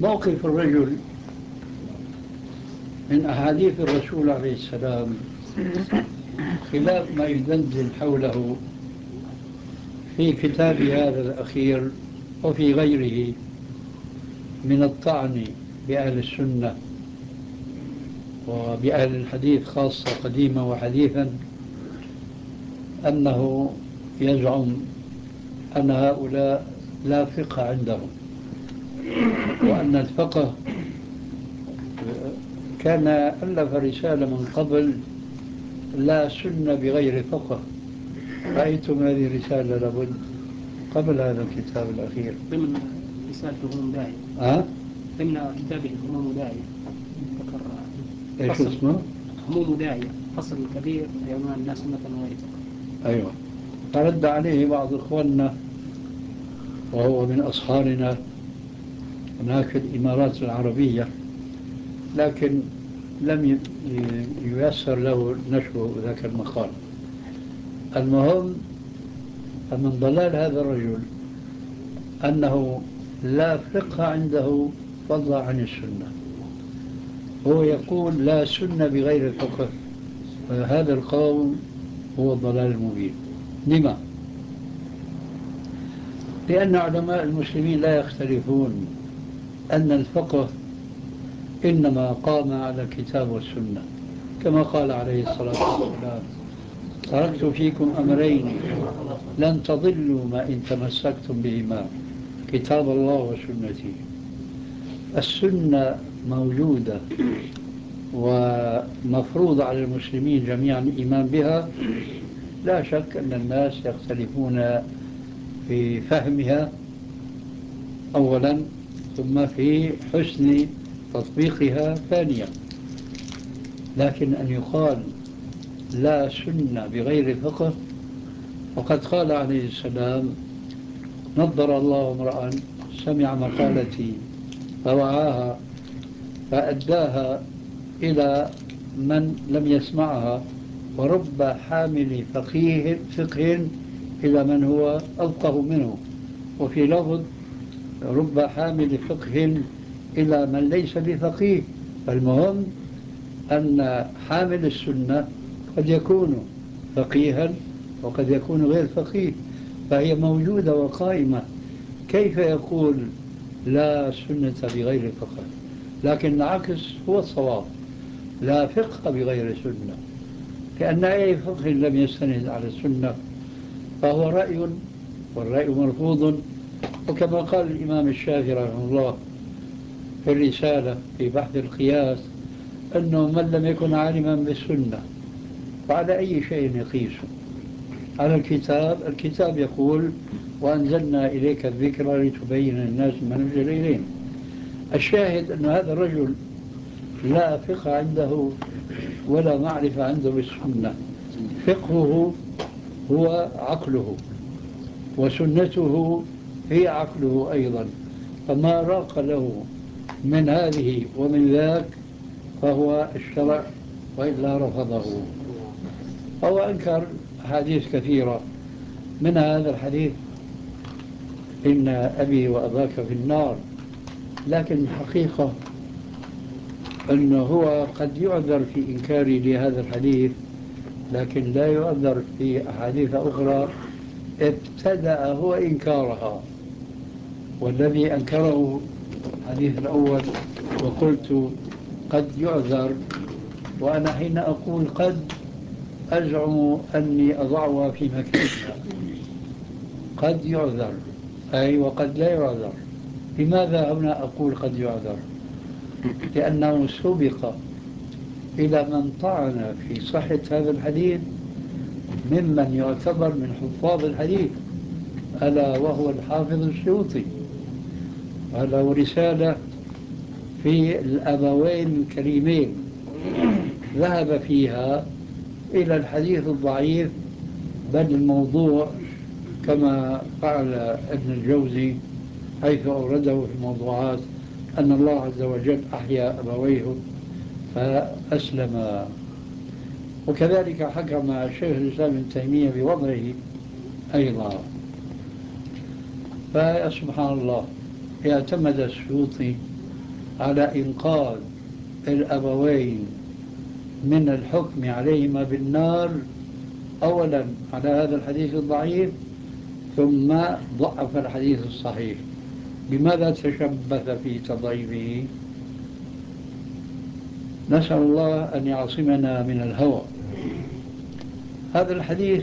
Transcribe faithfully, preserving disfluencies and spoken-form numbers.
موقف الرجل من أحاديث الرسول عليه السلام خلاف ما يدندن حوله في كتابي هذا الأخير وفي غيره من الطعن بأهل السنة وبأهل الحديث خاصة قديما وحديثا، أنه يزعم أن هؤلاء لا فقه عندهم، وأن الفقه كان ألف رسالة من قبل لا سنة بغير فقه. رأيتم هذه الرسالة لابد قبل هذا الكتاب الأخير ضمن رسالة هموم داعية. أه؟ ضمن كتابه هموم داعية ذكر إيش اسمه؟ هموم داعية فصل كبير بعنوان لا سنة وغير فقه. أيوة. فرد عليه بعض إخواننا وهو من أصهارنا هناك في الإمارات العربية، لكن لم ييسر له نشر ذاك المقال. المهم فمن ضلال هذا الرجل أنه لا فقه عنده فضلا عن السنة. هو يقول لا سنة بغير الفقه، فهذا القول هو الضلال المبين. لما؟ لأن علماء المسلمين لا يختلفون أن الفقه إنما قام على الكتاب والسنة، كما قال عليه الصلاة والسلام: تركت فيكم أمرين لن تضلوا ما إن تمسكتم بهما، كتاب الله وسنتي. السنة موجودة ومفروض على المسلمين جميعا الإيمان بها، لا شك أن الناس يختلفون في فهمها أولا، ثم في حسن تطبيقها ثانيا. لكن أن يقال لا سنة بغير فقه، وقد قال عليه السلام: نظر الله امرأ سمع مقالتي فوعاها فأداها إلى من لم يسمعها، ورب حامل فقيه فقه إلى من هو أفقه منه، وفي لفظ رب حامل فقه إلى من ليس بفقيه. فالمهم أن حامل السنة قد يكون فقيها وقد يكون غير فقيه، فهي موجودة وقائمة. كيف يقول لا سنة بغير فقه؟ لكن العكس هو الصواب: لا فقه بغير سنة، لأن أي فقه لم يستند على السنة فهو رأي، والرأي مرفوض. وكما قال الإمام الشافعي رحمه الله في الرسالة في بحث القياس: أنه من لم يكن عالما بالسنة فعلى أي شيء يقيس؟ على الكتاب. الكتاب يقول: وأنزلنا إليك الذكر لتبين الناس ما نزل إليهم. الشاهد أن هذا الرجل لا فقه عنده ولا معرفة عنده بالسنة. فقهه هو عقله، وسنته هي عقله أيضا، فما راق له من هذه ومن ذاك فهو الشرع، وإلا رفضه. هو أنكر أحاديث كثيرة، من هذا الحديث: إن أبي وأباك في النار. لكن الحقيقة أنه هو قد يعذر في إنكاري لهذا الحديث، لكن لا يعذر في أحاديث أخرى ابتدأ هو إنكارها. والذي أنكره الحديث الأول، وقلت قد يعذر، وأنا حين أقول قد أزعم أني أضعها في مكانها. قد يعذر أي وقد لا يعذر. لماذا هنا أقول قد يعذر؟ لأنه سبق إلى من طعن في صحة هذا الحديث ممن يعتبر من حفاظ الحديث، ألا وهو الحافظ السيوطي، وله رسالة في الأبوين الكريمين ذهب فيها إلى الحديث الضعيف، بل الموضوع، كما فعل ابن الجوزي حيث أورده في الموضوعات أن الله عز وجل أحيا أبويه فأسلم. وكذلك حكم شيخ الإسلام ابن تيمية بوضعه أيضا. فسبحان الله، اعتمد السيوطي على إنقاذ الأبوين من الحكم عليهما بالنار، أولا على هذا الحديث الضعيف، ثم ضعف الحديث الصحيح. بماذا تشبث في تضعيفه؟ نسأل الله أن يعصمنا من الهوى. هذا الحديث